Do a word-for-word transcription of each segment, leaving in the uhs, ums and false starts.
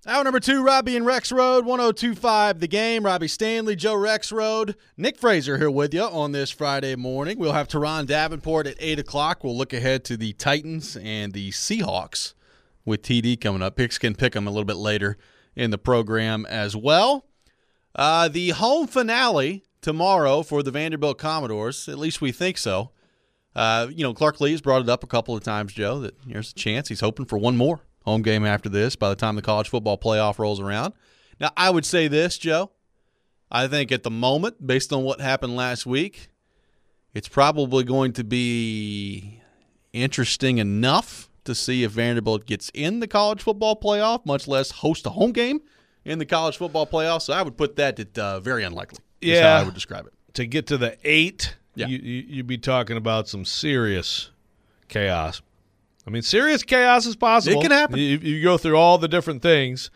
Hour number two, Robbie and Rex Road, one oh two point five The Game. Robbie Stanley, Joe Rex Road. Nick Fraser here with you on this Friday morning. We'll have Teron Davenport at eight o'clock. We'll look ahead to the Titans and the Seahawks with T D coming up. Pigskin pick them a little bit later in the program as well. Uh, the home finale tomorrow for the Vanderbilt Commodores, at least we think so. Uh, you know, Clark Lee has brought it up a couple of times, Joe, that there's a chance he's hoping for one more home game after this by the time the college football playoff rolls around. Now, I would say this, Joe. I think at the moment, based on what happened last week, it's probably going to be interesting enough to see if Vanderbilt gets in the college football playoff, much less host a home game in the college football playoff. So I would put that at uh, very unlikely. Yeah, is how I would describe it. To get to the eight, yeah. you, you, you'd be talking about some serious chaos. I mean, serious chaos is possible. It can happen. You, you go through all the different things,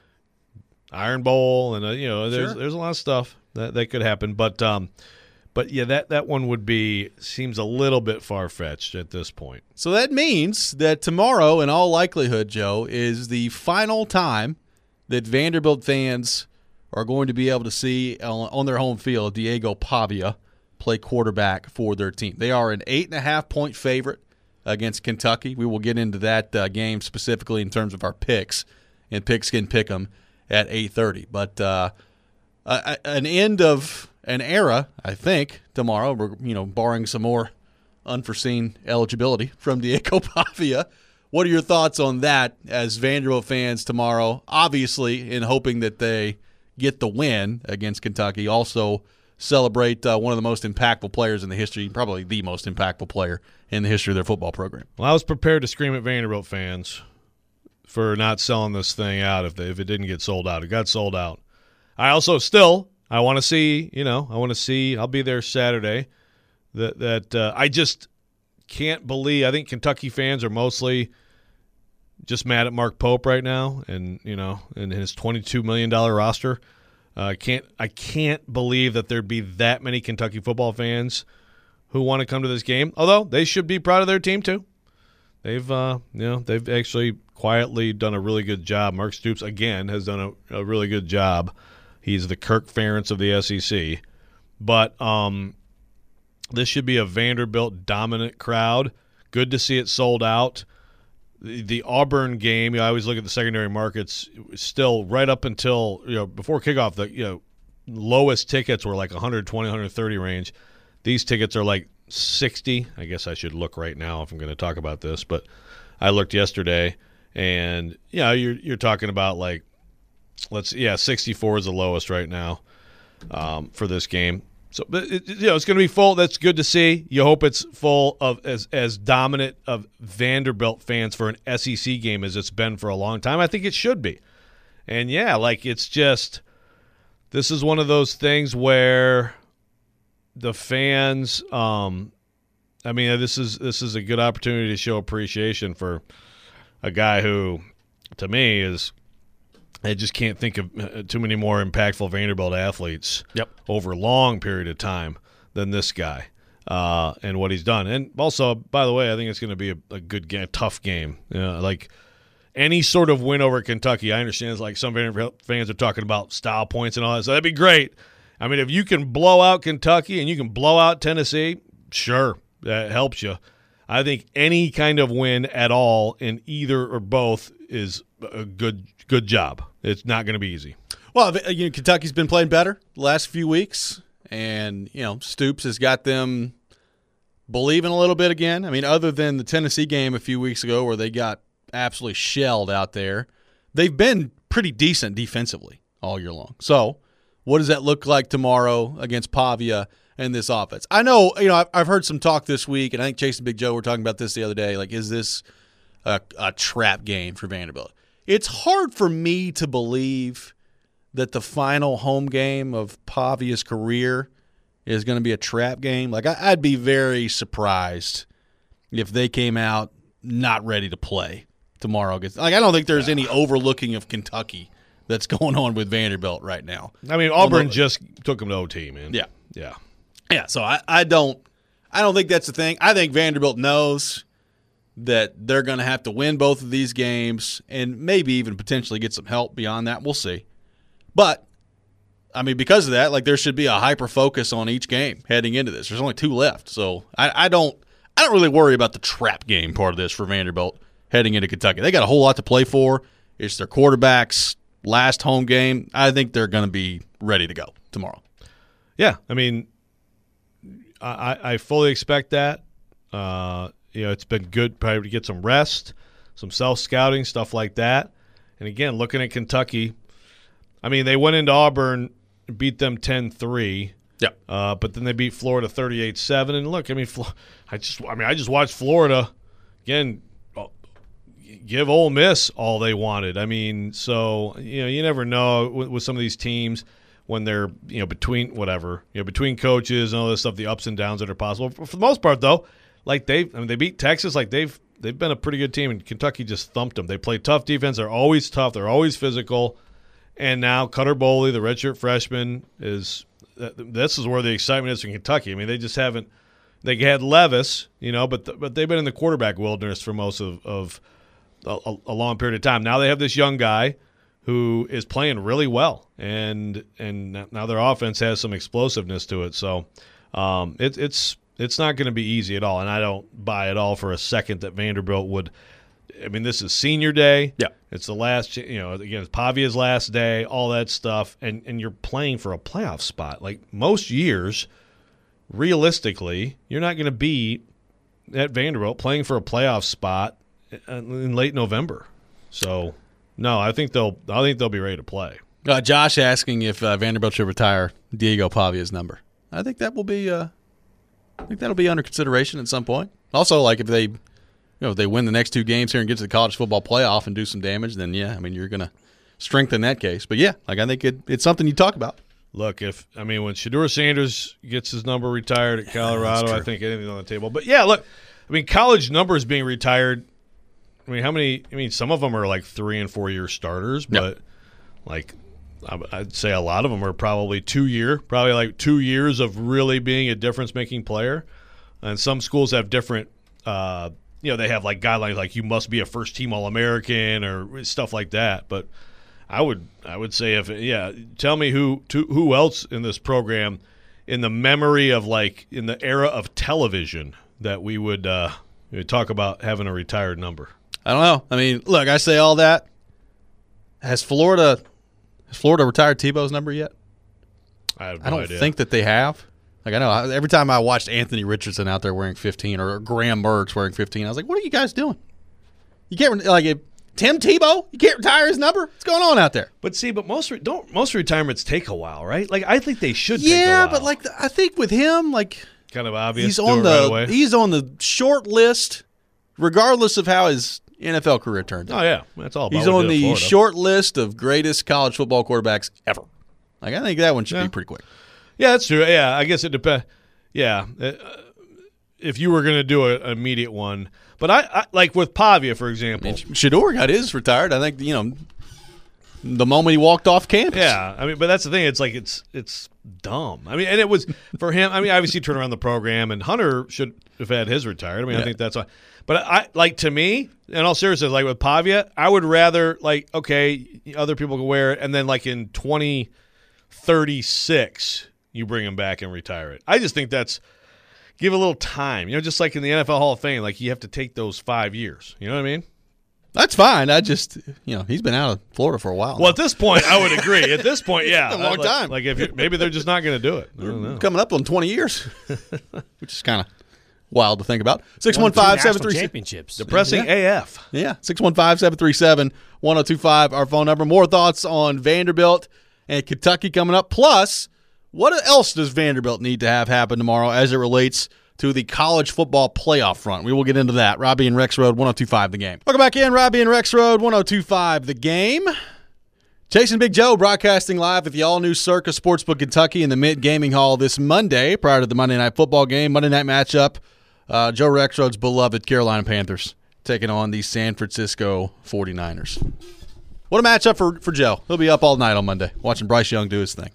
Iron Bowl, and uh, you know, there's sure. there's a lot of stuff that, that could happen. But um, but yeah, that, that one would be seems a little bit far fetched at this point. So that means that tomorrow, in all likelihood, Joe, is the final time that Vanderbilt fans are going to be able to see on, on their home field Diego Pavia play quarterback for their team. They are an eight and a half point favorite against Kentucky. We will get into that uh, game specifically in terms of our picks and Pigskin Pick'em at eight thirty. But uh, a, a, an end of an era, I think, tomorrow. We're, you know, barring some more unforeseen eligibility from Diego Pavia. What are your thoughts on that as Vanderbilt fans tomorrow? Obviously, in hoping that they get the win against Kentucky, also celebrate uh, one of the most impactful players in the history, probably the most impactful player in the history of their football program. Well, I was prepared to scream at Vanderbilt fans for not selling this thing out if they, if it didn't get sold out. It got sold out. I also still I want to see, you know, I want to see. I'll be there Saturday. That that uh, I just can't believe. I think Kentucky fans are mostly just mad at Mark Pope right now, and you know, and his twenty-two million dollars roster. I uh, can't I can't believe that there'd be that many Kentucky football fans who want to come to this game. Although they should be proud of their team too. They've uh, you know they've actually quietly done a really good job. Mark Stoops again has done a, a really good job. He's the Kirk Ferentz of the S E C. But um, this should be a Vanderbilt dominant crowd. Good to see it sold out. The, the Auburn game, you know, I always look at the secondary markets. Still, right up until you know before kickoff, the you know lowest tickets were like one twenty, one thirty range. These tickets are like sixty. I guess I should look right now if I'm going to talk about this, but I looked yesterday, and you know, you're you're talking about like let's yeah, sixty-four is the lowest right now um, for this game. So, but it, you know, it's going to be full. That's good to see. You hope it's full of as as dominant of Vanderbilt fans for an S E C game as it's been for a long time. I think it should be. And yeah, like it's just this is one of those things where the fans. Um, I mean, this is this is a good opportunity to show appreciation for a guy who, to me, is. I just can't think of too many more impactful Vanderbilt athletes yep. over a long period of time than this guy uh, and what he's done. And also, by the way, I think it's going to be a, a good game, tough game. You know, like any sort of win over Kentucky, I understand it's like some Vanderbilt fans are talking about style points and all that. So that'd be great. I mean, if you can blow out Kentucky and you can blow out Tennessee, sure, that helps you. I think any kind of win at all in either or both is a good good job. It's not going to be easy. Well, you know, Kentucky's been playing better the last few weeks, and you know Stoops has got them believing a little bit again. I mean, other than the Tennessee game a few weeks ago where they got absolutely shelled out there, they've been pretty decent defensively all year long. So what does that look like tomorrow against Pavia and this offense? I know, you know, I've heard some talk this week, and I think Chase and Big Joe were talking about this the other day. Like, is this a, a trap game for Vanderbilt? It's hard for me to believe that the final home game of Pavia's career is going to be a trap game. Like, I, I'd be very surprised if they came out not ready to play tomorrow. Like, I don't think there's any overlooking of Kentucky that's going on with Vanderbilt right now. I mean, Auburn just took them to O T, man. Yeah. Yeah. Yeah, so I, I don't I don't think that's the thing. I think Vanderbilt knows that they're going to have to win both of these games and maybe even potentially get some help beyond that. We'll see. But, I mean, because of that, like there should be a hyper focus on each game heading into this. There's only two left, so I, I don't, I don't really worry about the trap game part of this for Vanderbilt heading into Kentucky. They got a whole lot to play for. It's their quarterback's last home game. I think they're going to be ready to go tomorrow. Yeah, I mean, I, I fully expect that. Uh, you know, it's been good probably to get some rest, some self-scouting, stuff like that. And again, looking at Kentucky, I mean, they went into Auburn, beat them ten three. Yeah. Uh, but then they beat Florida thirty-eight seven. And look, I mean, I just, I mean, I just watched Florida again. Give Ole Miss all they wanted. I mean, so you know, you never know with, with some of these teams when they're you know between whatever you know between coaches and all this stuff, the ups and downs that are possible. For, for the most part, though, like they, I mean, they beat Texas. Like they've they've been a pretty good team, and Kentucky just thumped them. They play tough defense. They're always tough. They're always physical. And now Cutter Boley, the redshirt freshman, is this is where the excitement is in Kentucky. I mean, they just haven't. They had Levis, you know, but the, but they've been in the quarterback wilderness for most of. of A, a long period of time. Now they have this young guy who is playing really well, and and now their offense has some explosiveness to it. So um, it, it's it's not going to be easy at all, and I don't buy at all for a second that Vanderbilt would. I mean, this is senior day. Yeah, it's the last. You know, again, it's Pavia's last day. All that stuff, and and you're playing for a playoff spot. Like most years, realistically, you're not going to be at Vanderbilt playing for a playoff spot in late November. So no, I think they'll I think they'll be ready to play. Uh, Josh asking if uh, Vanderbilt should retire Diego Pavia's number. I think that will be uh, I think that'll be under consideration at some point. Also, like if they you know if they win the next two games here and get to the college football playoff and do some damage, then yeah, I mean you're gonna strengthen that case. But yeah, like I think it, it's something you talk about. Look, if I mean when Shedeur Sanders gets his number retired at Colorado, yeah, I think anything's on the table. But yeah, look, I mean college numbers being retired. I mean, how many? I mean, some of them are like three and four year starters, but yep. like I'd say a lot of them are probably two year, probably like two years of really being a difference making player. And some schools have different, uh, you know, they have like guidelines like you must be a first team All American or stuff like that. But I would, I would say if yeah, tell me who to, who else in this program, in the memory of like in the era of television that we would, uh, we would talk about having a retired number. I don't know. I mean, look, I say all that. Has Florida has Florida retired Tebow's number yet? I have no I don't idea. think that they have. Like I know every time I watched Anthony Richardson out there wearing fifteen or Graham Mertz wearing fifteen, I was like, "What are you guys doing? You can't like if Tim Tebow. You can't retire his number. What's going on out there?" But see, but most don't most retirements take a while, right? Like I think they should. Yeah, take a while. but like I think with him, like kind of obvious. He's to on do it the right away. he's on the short list, regardless of how his N F L career turned out. Oh, yeah. That's all about He's what on he did the at Florida. short list of greatest college football quarterbacks ever. Like I think that one should Yeah. be pretty quick. Yeah, that's true. Yeah, I guess it depends. Yeah. Uh, if you were going to do a, an immediate one. But, I, I like with Pavia, for example. I mean, Shedeur got his retired. I think, you know, the moment he walked off campus. Yeah, I mean, but that's the thing. It's like it's it's dumb. I mean, and it was for him. I mean, obviously, turn around the program, and Hunter should have had his retired. I mean, Yeah. I think that's why. But I like to me, in all seriousness, like with Pavia, I would rather like okay, other people can wear it, and then like in twenty thirty-six, you bring him back and retire it. I just think that's give a little time. You know, just like in the N F L Hall of Fame, like you have to take those five years. You know what I mean? That's fine. I just, you know, he's been out of Florida for a while. Well, at this point, I would agree. At this point, yeah, It's a long like, time. Like if you maybe they're just not going to do it. I don't know. Coming up on twenty years, which is kind of wild to think about. six Won one two five seven national three championships. Depressing A F. Yeah, six one five, seven three seven, one oh two five, our phone number. More thoughts on Vanderbilt and Kentucky coming up. Plus, what else does Vanderbilt need to have happen tomorrow as it relates to the college football playoff front? We will get into that. Robbie and Rex Road, one oh two five The Game. Welcome back in, Robbie and Rex Road, one oh two five The Game. Chasing Big Joe broadcasting live at the all-new Circa Sportsbook Kentucky in the Mint Gaming Hall this Monday prior to the Monday Night Football game. Monday night matchup, uh, Joe Rexroad's beloved Carolina Panthers taking on the San Francisco forty-niners. What a matchup for, for Joe. He'll be up all night on Monday watching Bryce Young do his thing.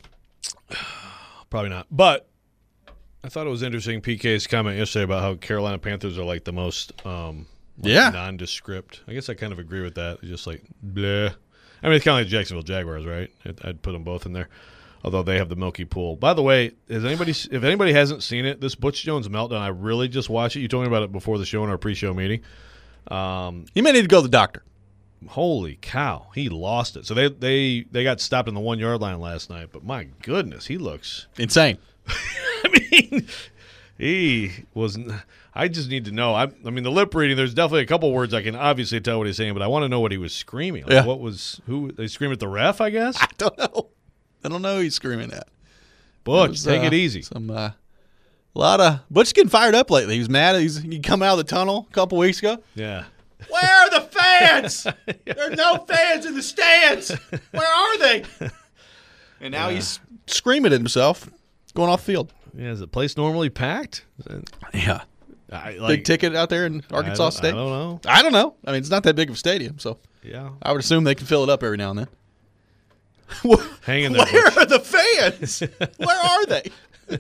Probably not. But I thought it was interesting P K's comment yesterday about how Carolina Panthers are like the most um, like Yeah. nondescript. I guess I kind of agree with that. Just like bleh. I mean, it's kind of like Jacksonville Jaguars, right? I'd, I'd put them both in there, although they have the milky pool. By the way, is anybody if anybody hasn't seen it, this Butch Jones meltdown, I really just watched it. You told me about it before the show in our pre-show meeting. Um, You may need to go to the doctor. Holy cow, he lost it. So they they they got stopped on the one yard line last night. But my goodness, he looks Insane. I mean, he was. I just need to know. I, I mean, the lip reading. There's definitely a couple words I can obviously tell what he's saying, but I want to know what he was screaming. Like, Yeah. What was who? They scream at the ref, I guess. I don't know. I don't know who he's screaming at. Butch, was, take uh, it easy. Some uh, a lot of Butch getting fired up lately. He was mad. He's he come out of the tunnel a couple weeks ago. Yeah. Where are the fans? There's no fans in the stands. Where are they? And now Yeah. he's screaming at himself, going off the field. Yeah. Is the place normally packed? Is it- Yeah. I, like, Big ticket out there in I Arkansas don't- State. I don't know. I don't know. I mean, it's not that big of a stadium, so Yeah. I would assume they can fill it up every now and then. Hang in there, Where Butch. are the fans? Where are they?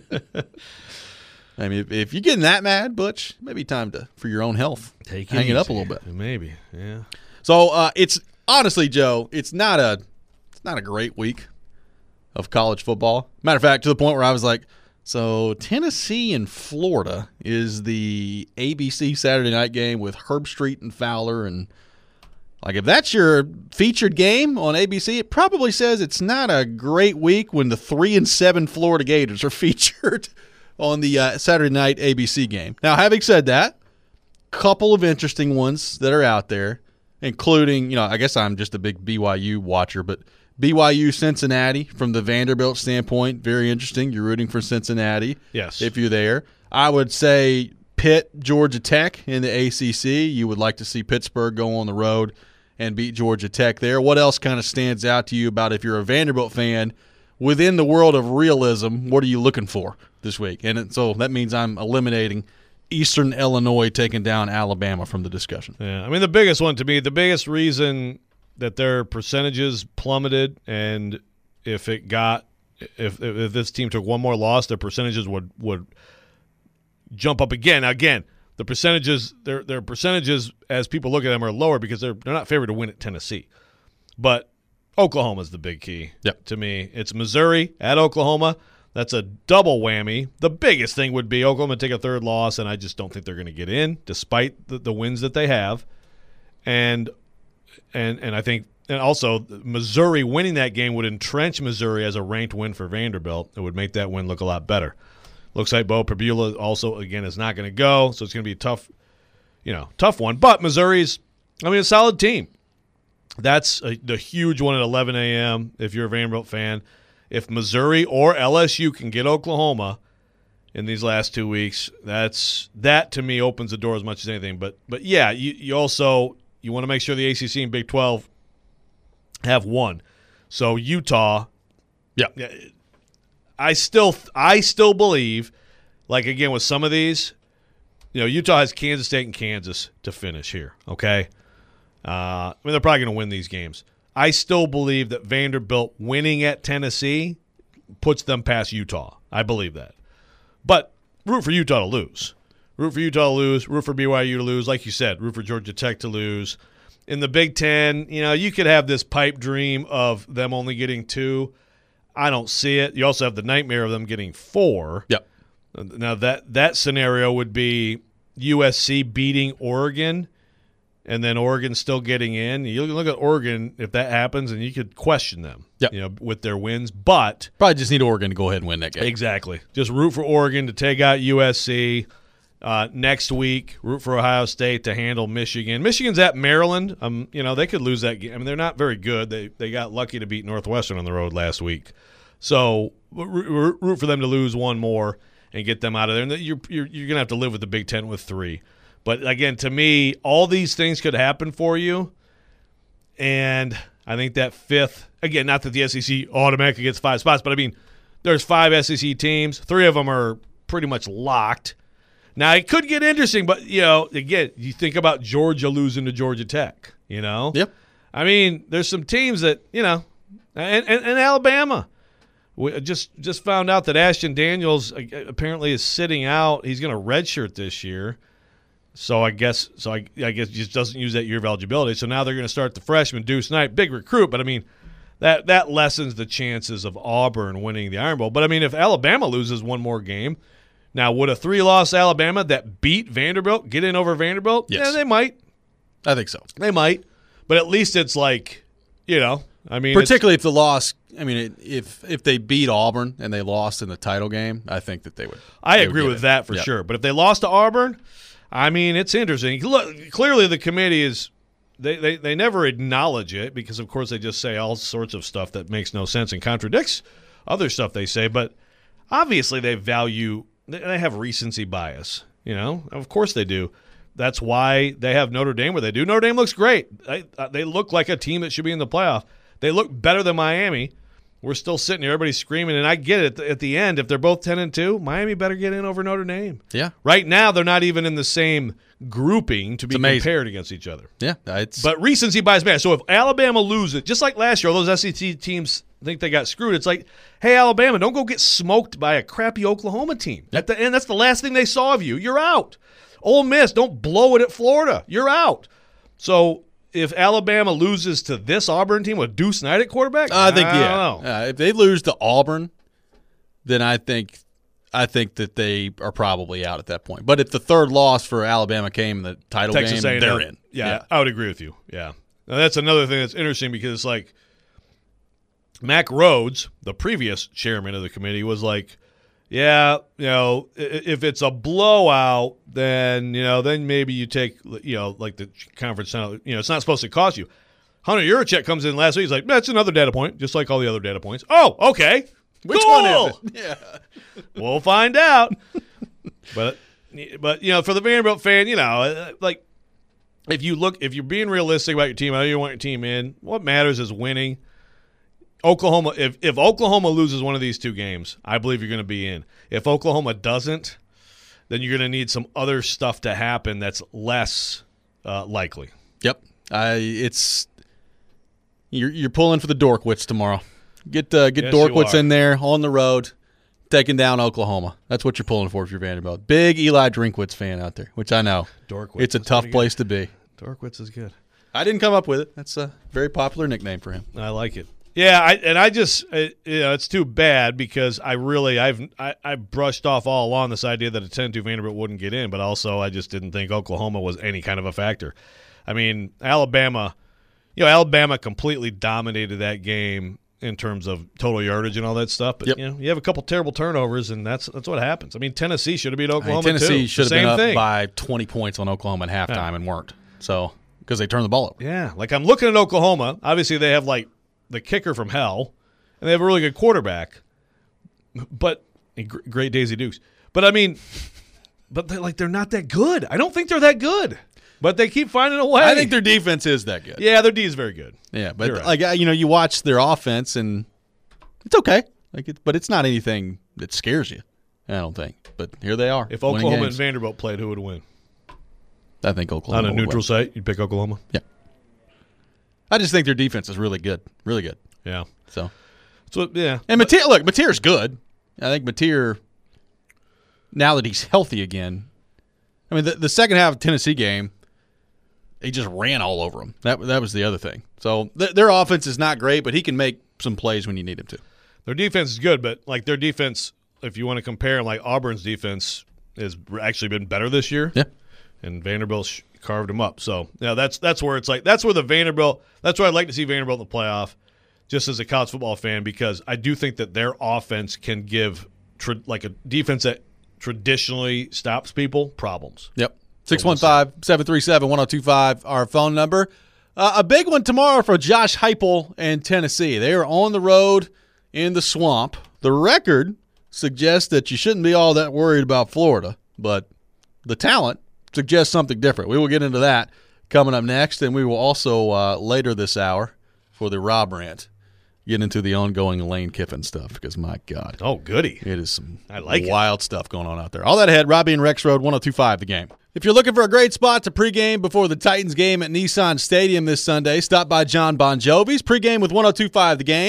I mean, if, if you're getting that mad, Butch, maybe time to for your own health. Take hang it up a easy. little bit. Maybe. Yeah. So uh, it's honestly, Joe, it's not a it's not a great week of college football. Matter of fact, to the point where I was like, so Tennessee and Florida is the A B C Saturday night game with Herb Street and Fowler, and like if that's your featured game on A B C, it probably says it's not a great week when the three and seven Florida Gators are featured on the uh, Saturday night A B C game. Now, having said that, couple of interesting ones that are out there, including, you know, I guess I'm just a big B Y U watcher, but B Y U Cincinnati from the Vanderbilt standpoint, very interesting. You're rooting for Cincinnati. Yes. If you're there. I would say Pitt, Georgia Tech in the A C C. You would like to see Pittsburgh go on the road and beat Georgia Tech there. What else kind of stands out to you about if you're a Vanderbilt fan within the world of realism? What are you looking for this week? And it, so that means I'm eliminating Eastern Illinois taking down Alabama from the discussion. Yeah, I mean, the biggest one to me, the biggest reason that their percentages plummeted, and if it got, if if this team took one more loss, their percentages would would jump up again. Again, the percentages, their their percentages as people look at them are lower because they're they're not favored to win at Tennessee, but Oklahoma's the big key. Yep. To me, it's Missouri at Oklahoma. That's a double whammy. The biggest thing would be Oklahoma take a third loss, and I just don't think they're going to get in, despite the, the wins that they have. And and and I think, and also Missouri winning that game would entrench Missouri as a ranked win for Vanderbilt. It would make that win look a lot better. Looks like Bo Perbula also again is not going to go, so it's going to be a tough, you know, tough one. But Missouri's, I mean, a solid team. That's a, the huge one at eleven a.m. if you're a Vanderbilt fan. If Missouri or L S U can get Oklahoma in these last two weeks, that's that to me opens the door as much as anything. But but yeah, you, you also you want to make sure the A C C and Big twelve have one. So Utah, Yeah. I still I still believe, like again with some of these, you know, Utah has Kansas State and Kansas to finish here. Okay, uh, I mean they're probably going to win these games. I still believe that Vanderbilt winning at Tennessee puts them past Utah. I believe that. But root for Utah to lose. Root for Utah to lose. Root for B Y U to lose. Like you said, root for Georgia Tech to lose. In the Big Ten, you know, you could have this pipe dream of them only getting two. I don't see it. You also have the nightmare of them getting four. Yep. Now, that, that scenario would be U S C beating Oregon and then Oregon still getting in. You look at Oregon, if that happens, and you could question them, Yep. you know, with their wins. But Probably just need Oregon to go ahead and win that game. exactly, just root for Oregon to take out U S C uh, next week. Root for Ohio State to handle Michigan. Michigan's at Maryland. Um, you know they could lose that game. I mean, they're not very good. They they got lucky to beat Northwestern on the road last week. So root, root for them to lose one more and get them out of there. And you're you're you're gonna have to live with the Big Ten with three. But, again, to me, all these things could happen for you. And I think that fifth – again, not that the S E C automatically gets five spots, but, I mean, there's five S E C teams. Three of them are pretty much locked. Now, it could get interesting, but, you know, again, you think about Georgia losing to Georgia Tech, you know? Yep. I mean, there's some teams that, you know, and, and, and Alabama. We just just found out that Ashton Daniels apparently is sitting out. He's going to redshirt this year. So I guess so I, I guess just doesn't use that year of eligibility. So now they're going to start the freshman Deuce Knight, big recruit, but I mean that that lessens the chances of Auburn winning the Iron Bowl. But I mean if Alabama loses one more game, now would a three-loss Alabama that beat Vanderbilt get in over Vanderbilt? Yes. Yeah, they might. I think so. They might. But at least it's like, you know, I mean particularly if the loss, I mean it, if if they beat Auburn and they lost in the title game, I think that they would. I they agree would with it. that for Yep. sure. But if they lost to Auburn, I mean, it's interesting. Look, clearly the committee is they, they, they never acknowledge it because, of course, they just say all sorts of stuff that makes no sense and contradicts other stuff they say. But obviously they value – they have recency bias, you know. Of course they do. That's why they have Notre Dame where they do. Notre Dame looks great. They, they look like a team that should be in the playoff. They look better than Miami. We're still sitting here, everybody's screaming, and I get it. At the, at the end, if they're both ten and two, Miami better get in over Notre Dame. Yeah. Right now, they're not even in the same grouping to be compared against each other. Yeah. It's, But recency bias matters. So if Alabama loses, just like last year, all those S E C teams think they got screwed. It's like, hey, Alabama, don't go get smoked by a crappy Oklahoma team. At the end, that's the last thing they saw of you. You're out. Ole Miss, don't blow it at Florida. You're out. So if Alabama loses to this Auburn team with Deuce Knight at quarterback, I think I yeah. don't know. Uh, if they lose to Auburn, then I think I think that they are probably out at that point. But if the third loss for Alabama came in the title Texas game, A and M, they're in. Yeah, yeah, I would agree with you. Yeah, now, that's another thing that's interesting because it's like Mack Rhodes, the previous chairman of the committee, was like, yeah, you know, if it's a blowout, then, you know, then maybe you take, you know, like the conference, you know, it's not supposed to cost you. Hunter Yurachek comes in last week. He's like, that's another data point, just like all the other data points. Oh, okay. Which cool. one is it? Yeah. We'll find out. but, but you know, for the Vanderbilt fan, you know, like if you look, if you're being realistic about your team, I know you want your team in, what matters is winning. Oklahoma, if, if Oklahoma loses one of these two games, I believe you're going to be in. If Oklahoma doesn't, then you're going to need some other stuff to happen that's less uh, likely. Yep. I it's you're you're pulling for the Dorkwitz tomorrow. Get uh, get Yes, Dorkwitz you are. in there on the road, taking down Oklahoma. That's what you're pulling for if you're Vanderbilt. Big Eli Drinkwitz fan out there, which I know. Dorkwitz. It's a is tough pretty place to be. good. Dorkwitz is good. I didn't come up with it. That's a very popular nickname for him. I like it. Yeah, I, and I just, it, you know, it's too bad because I really, I've, I, I brushed off all along this idea that a ten two Vanderbilt wouldn't get in, but also I just didn't think Oklahoma was any kind of a factor. I mean, Alabama, you know, Alabama completely dominated that game in terms of total yardage and all that stuff. But Yep. you know, you have a couple terrible turnovers, and that's that's what happens. I mean, Tennessee should have beat I Oklahoma mean, Tennessee too. should have The been same up thing. by twenty points on Oklahoma at halftime Yeah. and weren't. So because they turned the ball over. Yeah, like I'm looking at Oklahoma. Obviously, they have like the kicker from hell, and they have a really good quarterback. But great Daisy Dukes. But I mean, but they're like they're not that good. I don't think they're that good. But they keep finding a way. I think their defense is that good. yeah, their D is very good. Yeah, but You're right. like uh, you know, you watch their offense and it's okay. Like, it, but it's not anything that scares you. I don't think. But here they are. If winning Oklahoma and games. Vanderbilt played, who would win? I think Oklahoma On a would neutral win. site, you'd pick Oklahoma. Yeah. I just think their defense is really good, really good. Yeah. So So yeah, and Mateer, look, Mateer's good. I think Mateer, now that he's healthy again. I mean, the, the second half of the Tennessee game, he just ran all over them. That that was the other thing. So th- their offense is not great, but he can make some plays when you need him to. their defense is good, but like their defense, if you want to compare, like Auburn's defense has actually been better this year. Yeah. And Vanderbilt sh- carved them up. So yeah, that's that's where it's like that's where the Vanderbilt. That's where I'd like to see Vanderbilt in the playoff, just as a college football fan, because I do think that their offense can give tra- like a defense that traditionally stops people problems. Yep. six one five, seven three seven, one oh two five, our phone number. Uh, a big one tomorrow for Josh Heupel and Tennessee. They are on the road in the swamp. The record suggests that you shouldn't be all that worried about Florida, but the talent suggests something different. We will get into that coming up next, and we will also, uh, later this hour, for the Rob Rant, get into the ongoing Lane Kiffin stuff because, my God. Oh, goody. It is some I like it. wild stuff going on out there. All that ahead, Robbie and Rex Road, one oh two five The Game. If you're looking for a great spot to pregame before the Titans game at Nissan Stadium this Sunday, stop by John Bon Jovi's. Pregame with one oh two five The Game.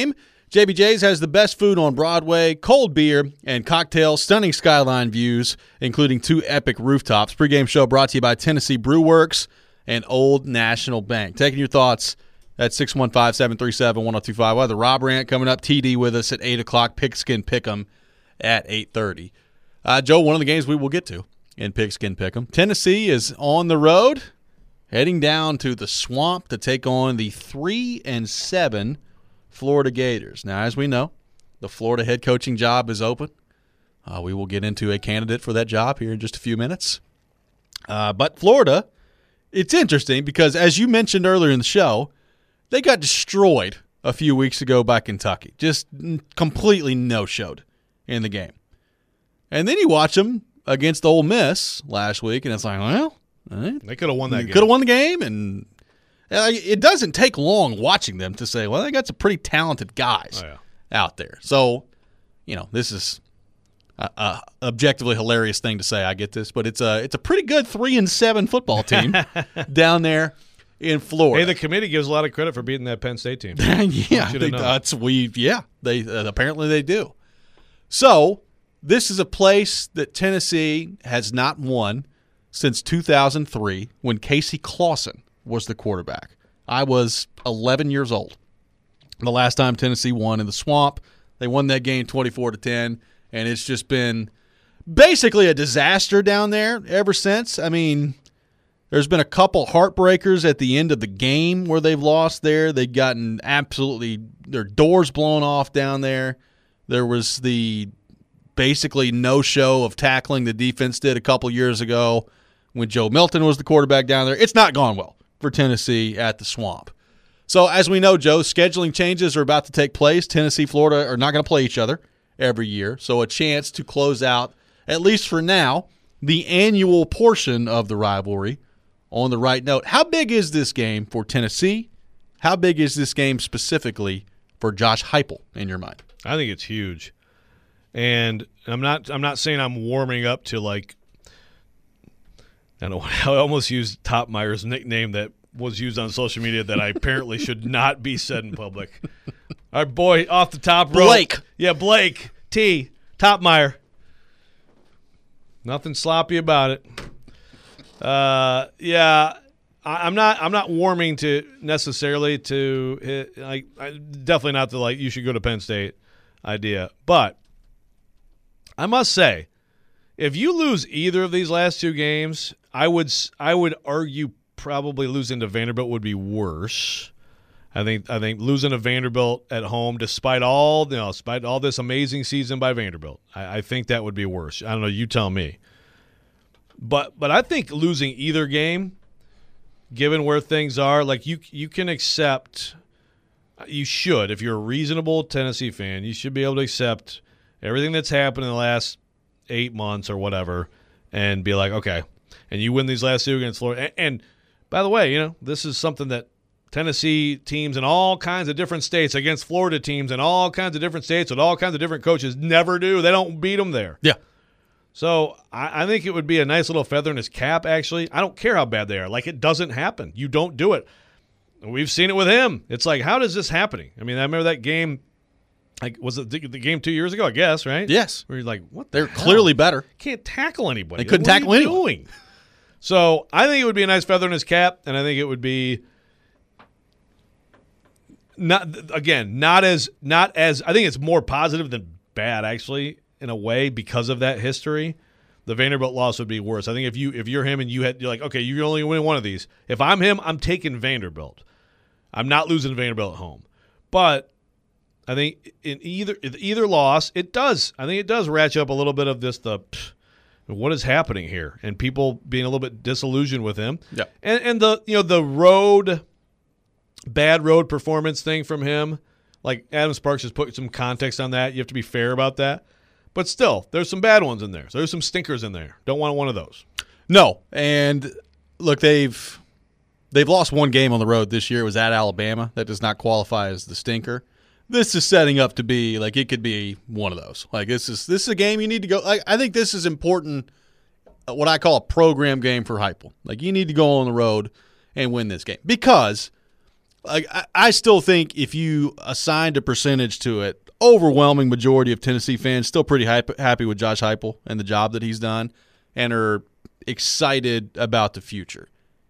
J B J's has the best food on Broadway, cold beer, and cocktails, stunning skyline views, including two epic rooftops. Pre-game show brought to you by Tennessee Brew Works and Old National Bank. Taking your thoughts at six one five, seven three seven, one oh two five. We'll have the Rob Rant coming up, T D with us at eight o'clock, Pigskin Pick'em at eight thirty. Uh, Joe, one of the games we will get to in Pigskin Pick'em. Tennessee is on the road, heading down to the Swamp to take on the three and seven Florida Gators. Now, as we know, the Florida head coaching job is open. Uh, we will get into a candidate for that job here in just a few minutes. Uh, but Florida, it's interesting because, as you mentioned earlier in the show, they got destroyed a few weeks ago by Kentucky. Just completely no-showed in the game. And then you watch them against Ole Miss last week, and it's like, well, right. They could have won that game. Could have won the game, and it doesn't take long watching them to say, well, they got some pretty talented guys oh, yeah. out there. So, you know, this is a, a objectively hilarious thing to say. I get this, but it's a it's a pretty good three and seven football team down there in Florida. Hey, the committee gives a lot of credit for beating that Penn State team. yeah, they, that's we. Yeah, they uh, apparently they do. So this is a place that Tennessee has not won since two thousand three, when Casey Clausen was the quarterback. I was eleven years old. The last time Tennessee won in the Swamp, they won that game twenty-four to ten, and it's just been basically a disaster down there ever since. I mean, there's been a couple heartbreakers at the end of the game where they've lost there. They've gotten absolutely their doors blown off down there. There was the basically no-show of tackling the defense did a couple years ago when Joe Milton was the quarterback down there. It's not gone well for Tennessee at the Swamp. So as we know, Joe, scheduling changes are about to take place. Tennessee, Florida are not going to play each other every year. So a chance to close out, at least for now, the annual portion of the rivalry on the right note. How big is this game for Tennessee? How big is this game specifically for Josh Heupel in your mind? I think it's huge. And I'm not I'm not saying I'm warming up to, like, I don't know, I almost used Topmeyer's nickname that was used on social media that I apparently should not be said in public. Our boy off the top rope. Blake. Yeah, Blake. T. Topmeyer. Nothing sloppy about it. Uh, yeah, I, I'm not I'm not warming to necessarily to hit, like I, definitely not the like you should go to Penn State idea. But I must say, if you lose either of these last two games, I would I would argue probably losing to Vanderbilt would be worse. I think I think losing to Vanderbilt at home, despite all you know, despite all this amazing season by Vanderbilt, I, I think that would be worse. I don't know. You tell me. But but I think losing either game, given where things are, like you you can accept. You should, if you're a reasonable Tennessee fan, you should be able to accept everything that's happened in the last eight months or whatever, and be like, okay. And you win these last two against Florida. And, and by the way, you know, this is something that Tennessee teams in all kinds of different states against Florida teams in all kinds of different states with all kinds of different coaches never do. They don't beat them there. Yeah. So I, I think it would be a nice little feather in his cap, actually. I don't care how bad they are. Like, it doesn't happen. You don't do it. We've seen it with him. It's like, how is this happening? I mean, I remember that game. Like, was it the, the game two years ago? I guess, right? Yes. Where you're like, what? They're the hell? clearly better. Can't tackle anybody. They couldn't like, tackle what are you anyone. Doing? So I think it would be a nice feather in his cap, and I think it would be not again not as not as I think it's more positive than bad, actually, in a way, because of that history. The Vanderbilt loss would be worse. I think if you if you're him and you had you're like, okay, you only win one of these. If I'm him, I'm taking Vanderbilt. I'm not losing Vanderbilt at home. But I think in either either loss, it does. I think it does ratchet up a little bit of this the pff, what is happening here, and people being a little bit disillusioned with him. Yeah. And and the you know the road bad road performance thing from him, like Adam Sparks has put some context on that. You have to be fair about that. But still, there's some bad ones in there. So there's some stinkers in there. Don't want one of those. No. And look, they've they've lost one game on the road this year. It was at Alabama. That does not qualify as the stinker. This is setting up to be like it could be one of those. Like this is this is a game you need to go. Like, I think this is important. What I call a program game for Heupel. Like you need to go on the road and win this game because Like I, I still think if you assigned a percentage to it, overwhelming majority of Tennessee fans still pretty hype, happy with Josh Heupel and the job that he's done and are excited about the future.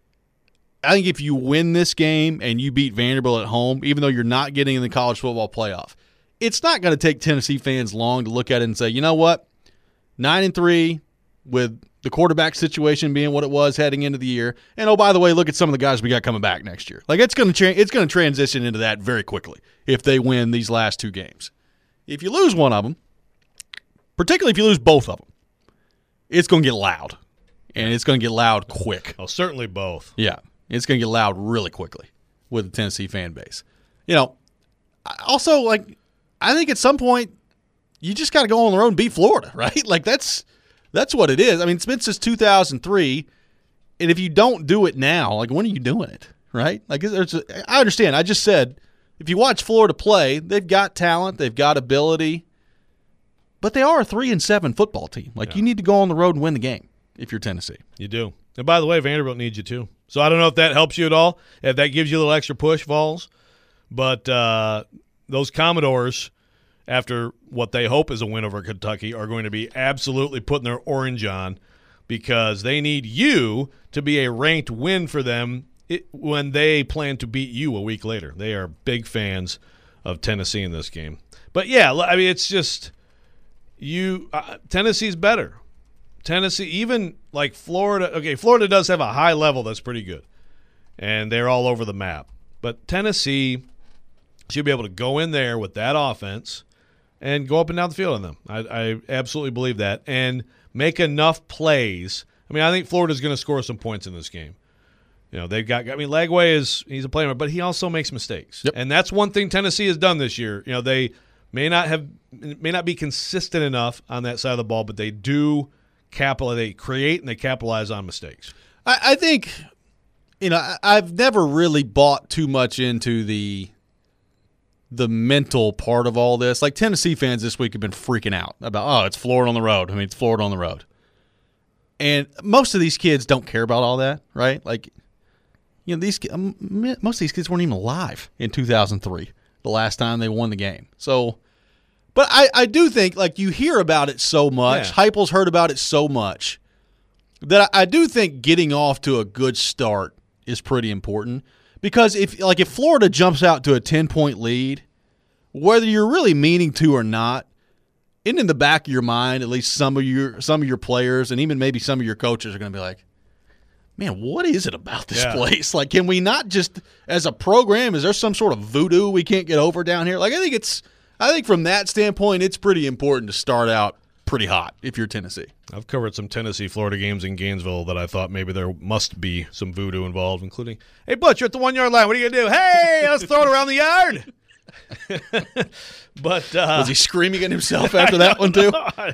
I think if you win this game and you beat Vanderbilt at home, even though you're not getting in the college football playoff, it's not going to take Tennessee fans long to look at it and say, you know what, nine and three with the quarterback situation being what it was heading into the year, and oh by the way, look at some of the guys we got coming back next year. Like it's going to tra- it's going to transition into that very quickly if they win these last two games. If you lose one of them, particularly if you lose both of them, it's going to get loud, and it's going to get loud quick. Oh, certainly both. Yeah. It's going to get loud really quickly with the Tennessee fan base. You know, also, like, I think at some point you just got to go on the road and beat Florida, right? Like, that's that's what it is. I mean, it's been since two thousand three, and if you don't do it now, like, when are you doing it, right? Like, there's a, I understand. I just said if you watch Florida play, they've got talent, they've got ability, but they are a three and seven football team. Like, yeah. You need to go on the road and win the game if you're Tennessee. You do. And by the way, Vanderbilt needs you too. So I don't know if that helps you at all, if that gives you a little extra push, Vols. But uh, those Commodores, after what they hope is a win over Kentucky, are going to be absolutely putting their orange on because they need you to be a ranked win for them it, when they plan to beat you a week later. They are big fans of Tennessee in this game. But, yeah, I mean, it's just you. Uh, Tennessee's better. Tennessee, even like Florida, okay, Florida does have a high level that's pretty good, and they're all over the map. But Tennessee should be able to go in there with that offense and go up and down the field on them. I, I absolutely believe that, and make enough plays. I mean, I think Florida's going to score some points in this game. You know, they've got. I mean, Lagway is he's a player, but he also makes mistakes, yep. And that's one thing Tennessee has done this year. You know, they may not have may not be consistent enough on that side of the ball, but they do. Capital, they create and they capitalize on mistakes. I, I think, you know, I, I've never really bought too much into the the mental part of all this. Like Tennessee fans this week have been freaking out about, oh, it's Florida on the road. I mean, it's Florida on the road. And most of these kids don't care about all that, right? Like, you know, these most of these kids weren't even alive in two thousand three, the last time they won the game. So. But I, I do think, like, you hear about it so much. Yeah. Heupel's heard about it so much that I, I do think getting off to a good start is pretty important. Because, if like, if Florida jumps out to a ten-point lead, whether you're really meaning to or not, in in the back of your mind, at least some of your some of your players and even maybe some of your coaches are going to be like, man, what is it about this yeah. place? Like, can we not just, as a program, is there some sort of voodoo we can't get over down here? Like, I think it's – I think from that standpoint, it's pretty important to start out pretty hot if you're Tennessee. I've covered some Tennessee-Florida games in Gainesville that I thought maybe there must be some voodoo involved, including, hey, Butch, you're at the one-yard line. What are you going to do? Hey, let's throw it around the yard. But uh, was he screaming at himself after that one, too?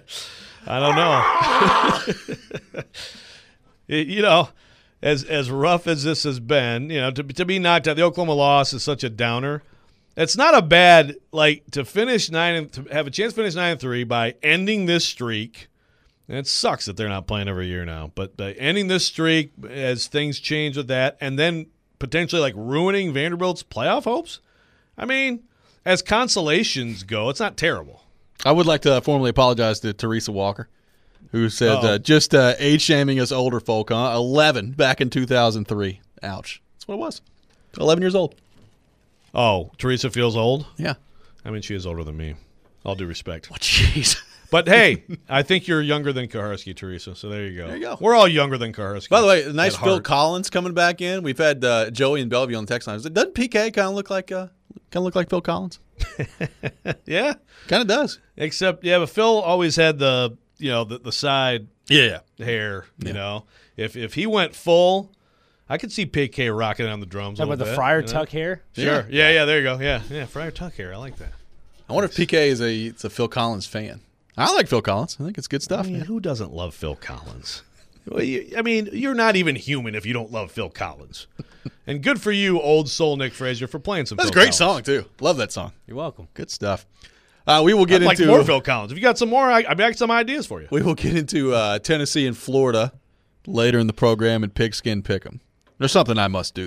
I don't know. it, you know, as as rough as this has been, you know, to, to be knocked out, the Oklahoma loss is such a downer. It's not a bad, like, to finish nine and to have a chance to finish nine and three by ending this streak. And it sucks that they're not playing every year now, but uh, ending this streak as things change with that, and then potentially like ruining Vanderbilt's playoff hopes. I mean, as consolations go, it's not terrible. I would like to formally apologize to Teresa Walker, who said uh, just uh, age shaming us older folk. Huh? Eleven back in two thousand three. Ouch. That's what it was. Eleven years old. Oh, Teresa feels old? Yeah. I mean, she is older than me. All due respect. Oh, jeez. But, hey, I think you're younger than Kaharski, Teresa, so there you go. There you go. We're all younger than Kaharski. By the way, nice Phil Collins coming back in. We've had uh, Joey and Bellevue on the text line. Doesn't P K kind of look like uh, kind of look like Phil Collins? Yeah. Kind of does. Except, yeah, but Phil always had the, you know, the, the side yeah. hair, you yeah. know. If if he went full, I could see P K rocking on the drums. Talking about the bit, Friar you know? Tuck hair? Sure. Yeah. yeah, yeah, there you go. Yeah, yeah, Friar Tuck hair. I like that. I wonder if P K is a it's a Phil Collins fan. I like Phil Collins. I think it's good stuff. I mean, man. Who doesn't love Phil Collins? Well, you, I mean, you're not even human if you don't love Phil Collins. And good for you, old soul Nick Frazier, for playing some That's Phil a great Collins. song, too. Love that song. You're welcome. Good stuff. Uh, we will get I'd into like more Phil Collins. If you got some more, I, I got some ideas for you. We will get into uh, Tennessee and Florida later in the program and Pigskin Pick'em. There's something I must do there.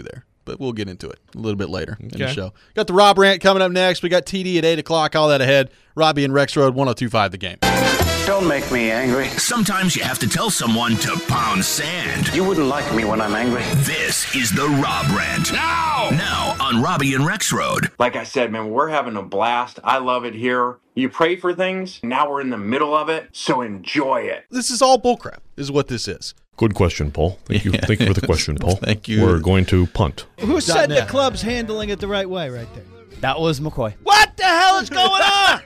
but we'll get into it a little bit later in the Okay. show. Got the Rob Rant coming up next. We got T D at eight o'clock, all that ahead. Robbie and Rex Road, one oh two point five The Game. Don't make me angry. Sometimes you have to tell someone to pound sand. You wouldn't like me when I'm angry. This is the Rob Rant. Now! Now on Robbie and Rex Road. Like I said, man, we're having a blast. I love it here. You pray for things. Now we're in the middle of it, so enjoy it. This is all bullcrap, is what this is. Good question, Paul. Thank you. Thank you for the question, Paul. Thank you. We're going to punt. Who said the club's handling it the right way right there? That was McCoy. What the hell is going on?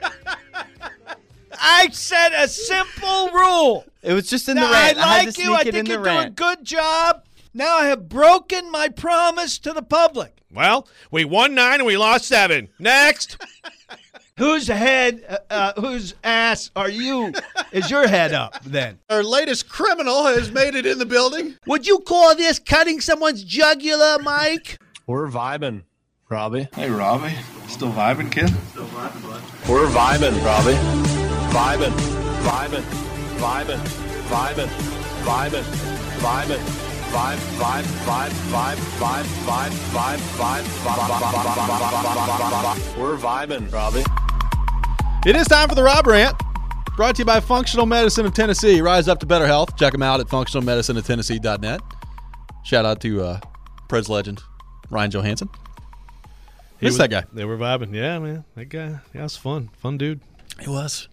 I said a simple rule. It was just in Now, the rant. I I, had like to you. sneak I it think in the you're doing a rant. good job. Now I have broken my promise to the public. Well, we won nine and we lost seven. Next. Whose head, uh, uh, whose ass are you? Is your head up then? Our latest criminal has made it in the building. Would you call this cutting someone's jugular, Mike? We're vibing, Robbie. Hey, Robbie. Still vibing, kid? We're vibing, Robbie. Vibing, vibing, vibing, vibing, vibing, vibing, vibe, vibe, vibe, vibe, vibe, vibe, vibe, vibe, vibe, vibe. We're vibing, Robbie. It is time for the Rob Rant, brought to you by Functional Medicine of Tennessee. Rise up to better health. Check them out at functional medicine of tennessee dot net. Shout out to uh, Preds legend Ryan Johansson. He Miss was- that guy. They were vibing. Yeah, man. That guy. Yeah, it's fun. Fun dude. It was.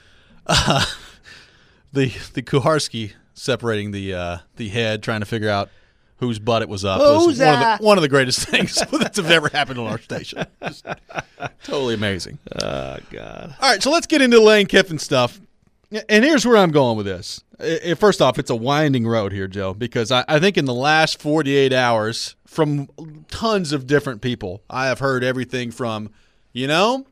Uh, the the Kuharski separating the uh, the head, trying to figure out whose butt it was up. was Who's one of, the, that? one of the greatest things that have ever happened on our station. Just totally amazing. Oh, God. All right, so let's get into Lane Kiffin stuff. And here's where I'm going with this. I- I- First off, it's a winding road here, Joe, because I, I think in the last forty-eight hours, from tons of different people, I have heard everything from, you know,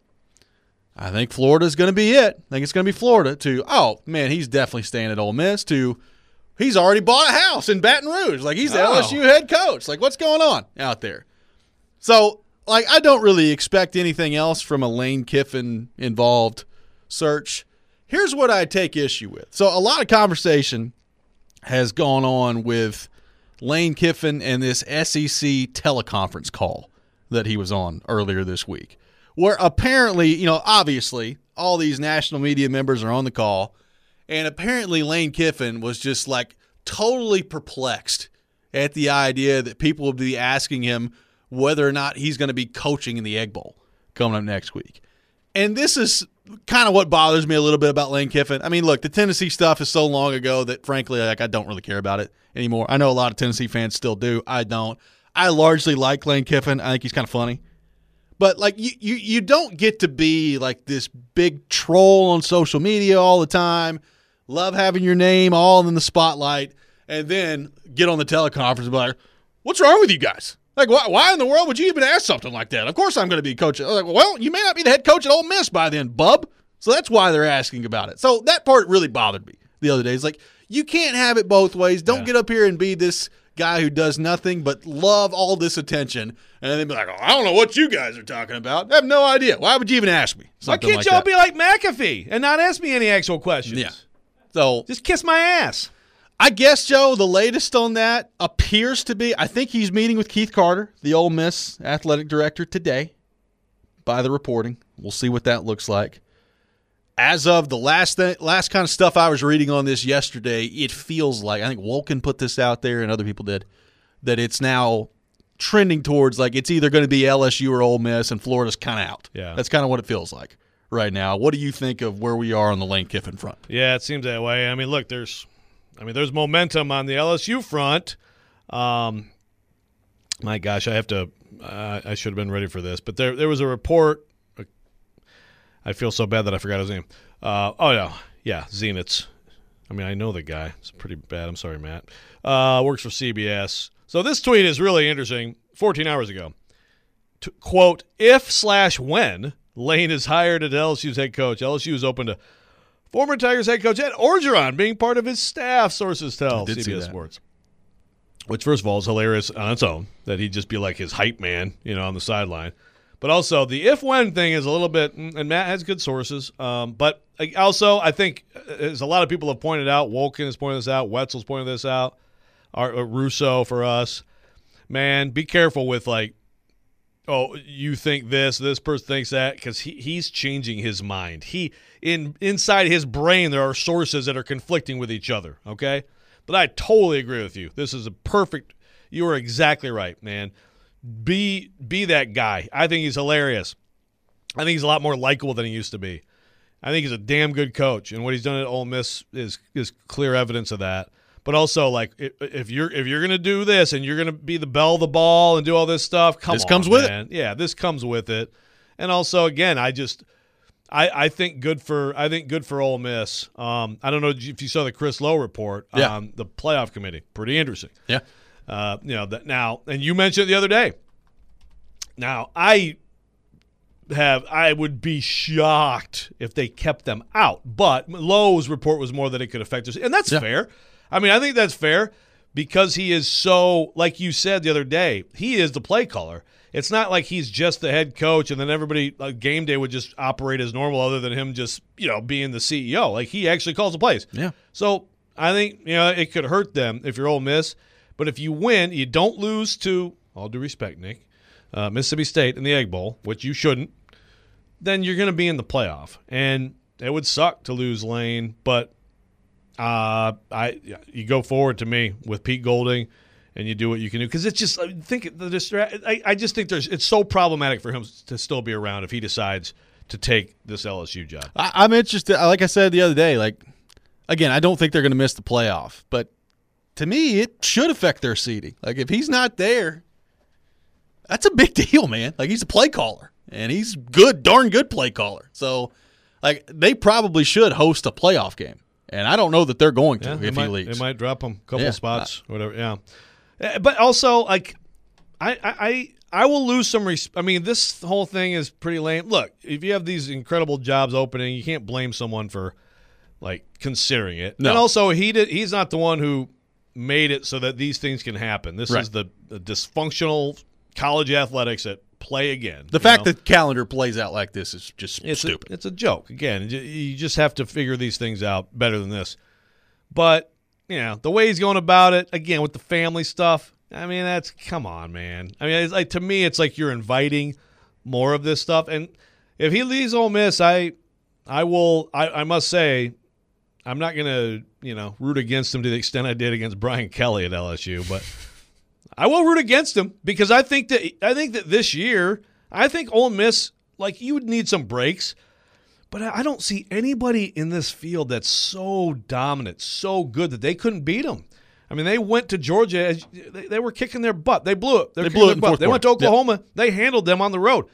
I think Florida's going to be it. I think it's going to be Florida, to, oh, man, he's definitely staying at Ole Miss, to he's already bought a house in Baton Rouge. Like, he's the Oh. L S U head coach. Like, what's going on out there? So, like, I don't really expect anything else from a Lane Kiffin involved search. Here's what I take issue with. So, a lot of conversation has gone on with Lane Kiffin and this S E C teleconference call that he was on earlier this week, where apparently, you know, obviously, all these national media members are on the call, and apparently Lane Kiffin was just like totally perplexed at the idea that people would be asking him whether or not he's going to be coaching in the Egg Bowl coming up next week. And this is kind of what bothers me a little bit about Lane Kiffin. I mean, look, the Tennessee stuff is so long ago that, frankly, like I don't really care about it anymore. I know a lot of Tennessee fans still do. I don't. I largely like Lane Kiffin. I think he's kind of funny. But, like, you, you, you don't get to be, like, this big troll on social media all the time, love having your name all in the spotlight, and then get on the teleconference and be like, what's wrong with you guys? Like, why, why in the world would you even ask something like that? Of course I'm going to be coach. I was like, well, you may not be the head coach at Ole Miss by then, bub. So that's why they're asking about it. So that part really bothered me the other day. It's like, you can't have it both ways. Don't Yeah. get up here and be this guy who does nothing but love all this attention and then be like, oh, I don't know what you guys are talking about. I have no idea. Why would you even ask me? Why Something can't like y'all that. be like McAfee and not ask me any actual questions? Yeah. So Just kiss my ass. I guess, Joe, the latest on that appears to be, I think he's meeting with Keith Carter, the Ole Miss athletic director, today, by the reporting. We'll see what that looks like. As of the last th- last kind of stuff I was reading on this yesterday, it feels like, I think Wolken put this out there and other people did, that it's now trending towards like it's either going to be L S U or Ole Miss, and Florida's kind of out. Yeah. That's kind of what it feels like right now. What do you think of where we are on the Lane Kiffin front? Yeah, it seems that way. I mean, look, there's, I mean, there's momentum on the L S U front. Um, my gosh, I have to. Uh, I should have been ready for this, but there, there was a report. I feel so bad that I forgot his name. Uh, oh yeah, yeah, Zenitz. I mean, I know the guy. It's pretty bad. I'm sorry, Matt. Uh, works for C B S. So this tweet is really interesting. fourteen hours ago, to, quote: "If slash when Lane is hired as L S U's head coach, L S U is open to former Tigers head coach Ed Orgeron being part of his staff." Sources tell I did see C B S that. Sports. Which, first of all, is hilarious on its own that he'd just be like his hype man, you know, on the sideline. But also, the if-when thing is a little bit, and Matt has good sources, um, but also, I think, as a lot of people have pointed out, Wolken has pointed this out, Wetzel's pointed this out, our, uh, Russo for us, man, be careful with like, oh, you think this, this person thinks that, because he, he's changing his mind. He in inside his brain, there are sources that are conflicting with each other, okay? But I totally agree with you. This is a perfect – you are exactly right, man. Be be that guy. I think he's hilarious. I think he's a lot more likable than he used to be. I think he's a damn good coach, and what he's done at Ole Miss is is clear evidence of that. But also, like, if you're if you're gonna do this and you're gonna be the belle of the ball and do all this stuff, come this on, comes with man. it. Yeah, this comes with it. And also, again, I just, I, I think good for I think good for Ole Miss. Um, I don't know if you saw the Chris Lowe report on yeah. the playoff committee. Pretty interesting. Yeah. Uh, you know that now, and you mentioned it the other day. Now, I have I would be shocked if they kept them out, but Lowe's report was more that it could affect us, and that's yeah. fair. I mean, I think that's fair because he is so, like you said the other day, he is the play caller. It's not like he's just the head coach and then everybody, like game day, would just operate as normal other than him just, you know, being the C E O. Like, he actually calls the plays. Yeah. So I think, you know, it could hurt them if you're Ole Miss. But if you win, you don't lose to, all due respect, Nick, uh, Mississippi State in the Egg Bowl, which you shouldn't, then you're going to be in the playoff. And it would suck to lose Lane, but Uh, I you go forward to me with Pete Golding, and you do what you can do because it's just I think the distra- I, I just think there's it's so problematic for him to still be around if he decides to take this L S U job. I, I'm interested. Like I said the other day, like again, I don't think they're going to miss the playoff, but to me, it should affect their seeding. Like if he's not there, that's a big deal, man. Like he's a play caller, and he's good, darn good play caller. So, like they probably should host a playoff game. And I don't know that they're going to yeah, if might, he leaves. It might drop him a couple yeah. spots, whatever. Yeah, but also like, I I I will lose some. Res- I mean, this whole thing is pretty lame. Look, if you have these incredible jobs opening, you can't blame someone for like considering it. No. And also, he did. He's not the one who made it so that these things can happen. This right. is the, the dysfunctional college athletics that play again. The fact know? that calendar plays out like this is just it's stupid. A, it's a joke. Again, you just have to figure these things out better than this. But, you know, the way he's going about it, again, with the family stuff, I mean, that's, come on, man. I mean, it's like to me, it's like you're inviting more of this stuff. And if he leaves Ole Miss, I I will, I, I must say, I'm not going to, you know, root against him to the extent I did against Brian Kelly at L S U, but I will root against him because I think that I think that this year, I think Ole Miss, like, you would need some breaks, but I don't see anybody in this field that's so dominant, so good that they couldn't beat them. I mean, they went to Georgia. They, they were kicking their butt. They blew it. They blew it in fourth quarter. They went to Oklahoma. Yep. They handled them on the road.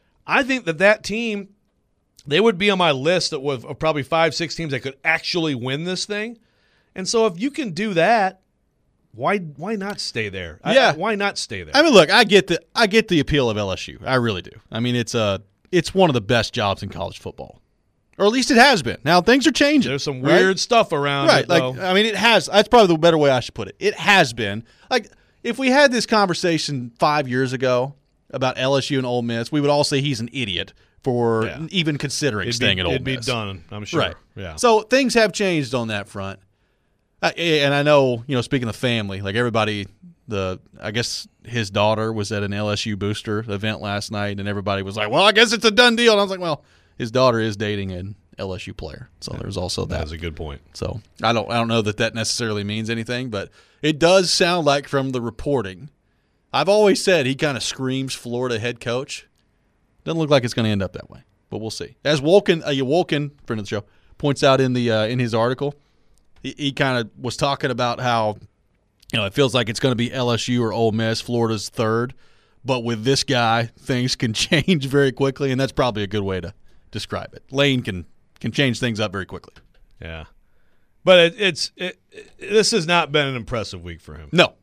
I think that that team, they would be on my list of, of probably five, six teams that could actually win this thing. And so if you can do that, Why why not stay there? Yeah. I, why not stay there? I mean, look, I get the I get the appeal of L S U. I really do. I mean, it's a it's one of the best jobs in college football, or at least it has been. Now things are changing. There's some weird right? stuff around right? it, like though. I mean, it has. That's probably the better way I should put it. It has been. Like if we had this conversation five years ago about L S U and Ole Miss, we would all say he's an idiot for yeah. even considering it'd staying be, at Ole it'd Miss. It'd be done, I'm sure. Right. Yeah. So things have changed on that front. I, and I know, you know, speaking of family, like everybody, the I guess his daughter was at an L S U booster event last night, and everybody was like, well, I guess it's a done deal. And I was like, well, his daughter is dating an L S U player. So yeah, there's also that. That's a good point. So I don't I don't know that that necessarily means anything, but it does sound like from the reporting. I've always said he kind of screams Florida head coach. Doesn't look like it's going to end up that way, but we'll see. As Wolken, uh, Wolken, friend of the show, points out in the uh, in his article, he, he kind of was talking about how, you know, it feels like it's going to be L S U or Ole Miss, Florida's third, but with this guy, things can change very quickly, and that's probably a good way to describe it. Lane can can change things up very quickly. Yeah, but it, it's it, it, this has not been an impressive week for him. No.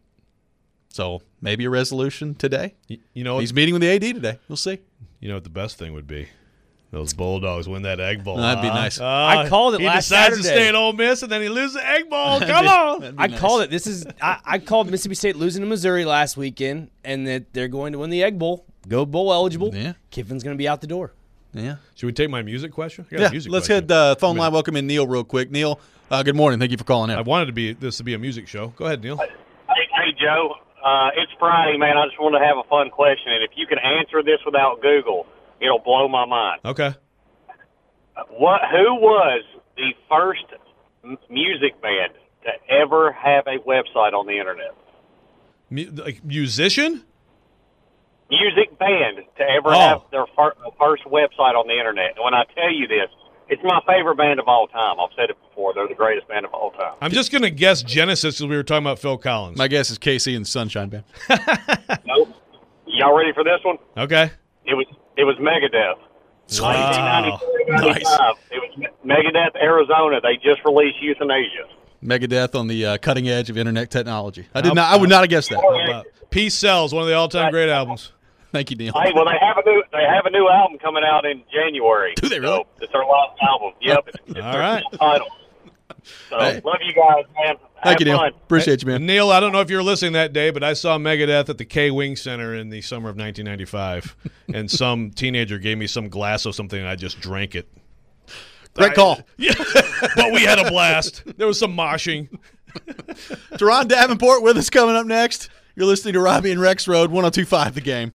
So maybe a resolution today. You, you know, he's meeting with the A D today. We'll see. You know what the best thing would be? Those Bulldogs win that Egg Bowl. That'd be huh? nice. Uh, I called it he last decides Saturday. to stay at Ole Miss, and then he loses the Egg Bowl. Come be, on. I nice. called it. This is I, I called Mississippi State losing to Missouri last weekend, and that they're going to win the Egg Bowl, go bowl eligible. Yeah. Kiffin's going to be out the door. Yeah. Should we take my music question? I got Yeah. a music Let's question. hit the phone line. Welcome in Neil real quick. Neil, uh, good morning. Thank you for calling in. I wanted to be this to be a music show. Go ahead, Neil. Hey, hey Joe. Uh, it's Friday, man. I just want to have a fun question, and if you can answer this without Google, it'll blow my mind. Okay. What? Who was the first m- music band to ever have a website on the internet? Mu- like musician? Music band to ever Oh. have their fir- first website on the internet. And when I tell you this, it's my favorite band of all time. I've said it before. They're the greatest band of all time. I'm just gonna guess Genesis because we were talking about Phil Collins. My guess is K C and the Sunshine Band. Nope. Y'all ready for this one? Okay. It was it was Megadeth. Wow. Nice. It was Megadeth, Arizona. They just released Euthanasia. Megadeth on the uh, cutting edge of internet technology. I How- did not. I would not have guessed that. How about Peace Sells, one of the all-time great albums. Thank you, Neil. Hey, well, they have a new they have a new album coming out in January. Do they really? So it's their last album. Yep. It's, it's All their right. title. So Hey. love you guys, man. Thank you, Have Neil. fun. Appreciate you, man. Neil, I don't know if you were listening that day, but I saw Megadeth at the K-Wing Center in the summer of nineteen ninety-five, and some teenager gave me some glass of something, and I just drank it. Great call. Yeah, but we had a blast. There was some moshing. Teron Davenport with us coming up next. You're listening to Robbie and Rex Road, one oh two point five The Game.